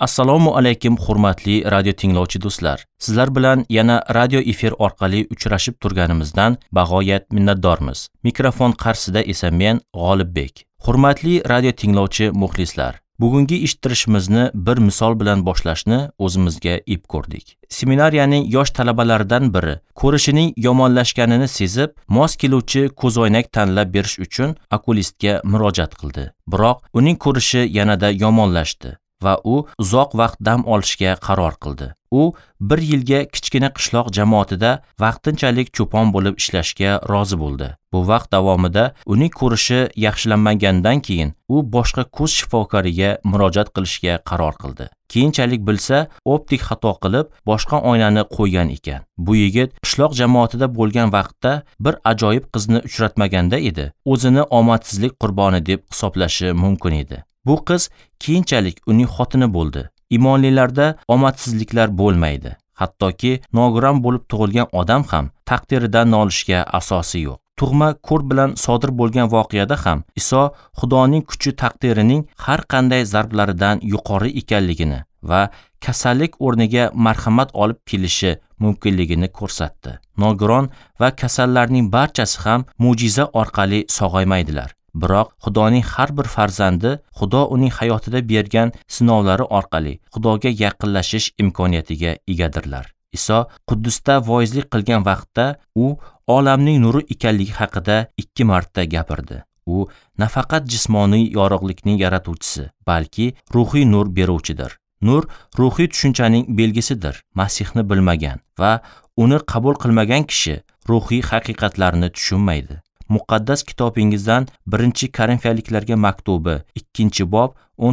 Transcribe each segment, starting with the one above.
Assalomu alaykum hurmatli radio tinglovchi do'stlar. Sizlar bilan yana radio efir orqali uchrashib turganimizdan bag'oyat minnatdormiz. Mikrofon qarshisida esa men G'olibbek. Hurmatli radio tinglovchi muxlislar, bugungi eshittirishimizni bir misol bilan boshlashni o'zimizga ep ko'rdik. Seminariyaning yosh talabalaridan biri ko'rishining yomonlashganini sezib, mos keluvchi ko'zoynak tanlab berish uchun okulistga murojaat qildi. Biroq uning ko'rishi yanada yomonlashdi va u uzoq vaqt dam olishga qaror qildi. U 1 yilga kichkina qishloq jamoatida vaqtinchalik cho'pon bo'lib ishlashga rozi bo'ldi. Bu vaqt davomida uning ko'rishi yaxshilanmagandan keyin u boshqa ko'z shifokoriga murojaat qilishga qaror qildi. Keyinchalik bilsa, optik xato qilib boshqa oynani qo'ygan ekan. Bu yigit qishloq jamoatida bo'lgan vaqtda bir ajoyib qizni uchratmaganda edi. O'zini omadsizlik qurboni deb hisoblashi mumkin edi. Bu qiz keyinchalik uning xotini bo'ldi. Imonlilarda omadsizliklar bo'lmaydi. Hattoki nogiron bo'lib tug'ilgan odam ham taqdiridan nolishga asosi yo'q. Tug'ma ko'r bilan sodir bo'lgan voqeada ham Iso Xudoning kuchi taqdirining har qanday zarblaridan yuqori ekanligini va kasallik o'rniga marhamat olib kelishi mumkinligini ko'rsatdi. Nogiron va kasallarning barchasi ham mo'jiza orqali sog'aymaydilar. Biroq Xudoning har bir farzandi Xudo uning hayotida bergan sinovlari orqali Xudoga yaqinlashish imkoniyatiga egadirlar. Iso Quddusda voizlik qilgan vaqtda u olamning nuri ekanligi haqida 2 marta gapirdi. U nafaqat jismoniy yorug'likning yaratuvchisi, balki ruhiy nur beruvchidir. Nur ruhiy tushunchaning belgisidir. Masihni bilmagan va uni qabul qilmagan kishi ruhiy haqiqatlarni tushunmaydi. Muqaddas kitobingizdan 1-Korinfiyaliklarga maktubi 2-bob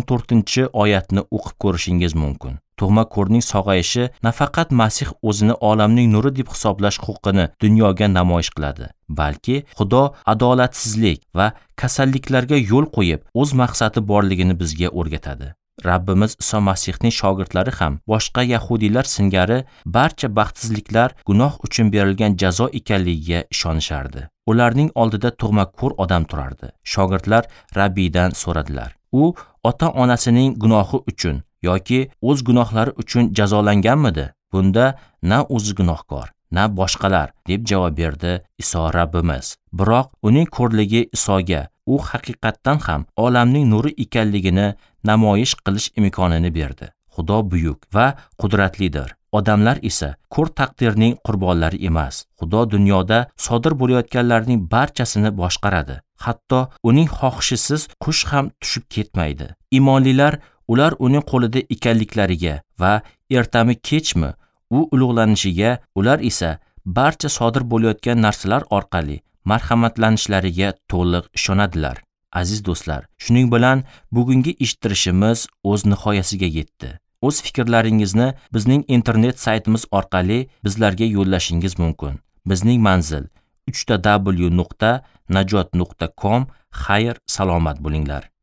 14-oyatni o'qib ko'rishingiz mumkin. Tug'ma ko'rning sog'ayishi nafaqat Masih o'zini olamning nuri deb hisoblash huquqini dunyoga namoyish qiladi, balki Xudo adolatsizlik va kasalliklarga yo'l qo'yib, o'z maqsadi borligini bizga o'rgatadi. Rabbimiz Iso Masihning shogirdlari ham boshqa yahudiylar singari barcha baxtsizliklar gunoh uchun berilgan jazo ekanligiga ishonishardi. Ularning oldida tug'ma ko'r odam turardi. Shogirdlar Rabbiydan so'radilar: "U ota-onasining gunohi uchun yoki o'z gunohlari uchun jazolanganmidi?" Bunda na o'zi gunohkor, na boshqalar deb javob berdi Iso Rabbimiz. Biroq uning ko'rligi Isoga u haqiqatdan ham olamning nuri ekanligini namoyish qilish imkonini berdi. Xudo buyuk va qudratlidir. Odamlar esa ko'r taqdirning qurbonlari emas. Xudo dunyoda sodir bo'layotganlarning barchasini boshqaradi. Hatto uning xohishisiz qush ham tushib ketmaydi. Imonlilar ular uning qo'lida ekanliklariga va ertami kechmi u ulug'lanishiga, ular esa barcha sodir bo'layotgan narsalar orqali marhamatlanishlariga to'liq ishonadilar. Aziz do'stlar, shuning bilan bugungi eshittirishimiz o'z nihoyasiga yetdi. O'z fikrlaringizni bizning internet saytimiz orqali bizlarga yo'llashingiz mumkin. Bizning manzil www.najot.com. Xayr, salomat bo'linglar.